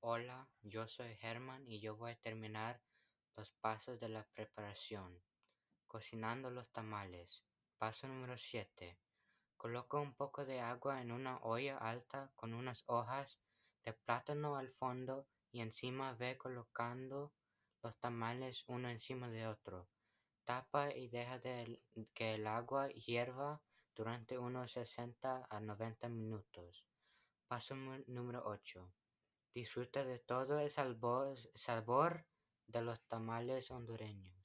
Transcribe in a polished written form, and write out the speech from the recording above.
Hola, yo soy Herman y yo voy a terminar los pasos de la preparación. Cocinando los tamales. Paso número 7. Coloca un poco de agua en una olla alta con unas hojas de plátano al fondo y encima ve colocando los tamales uno encima de otro. Tapa y deja que el agua hierva durante unos 60 a 90 minutos. Paso número 8. Disfruta de todo el sabor de los tamales hondureños.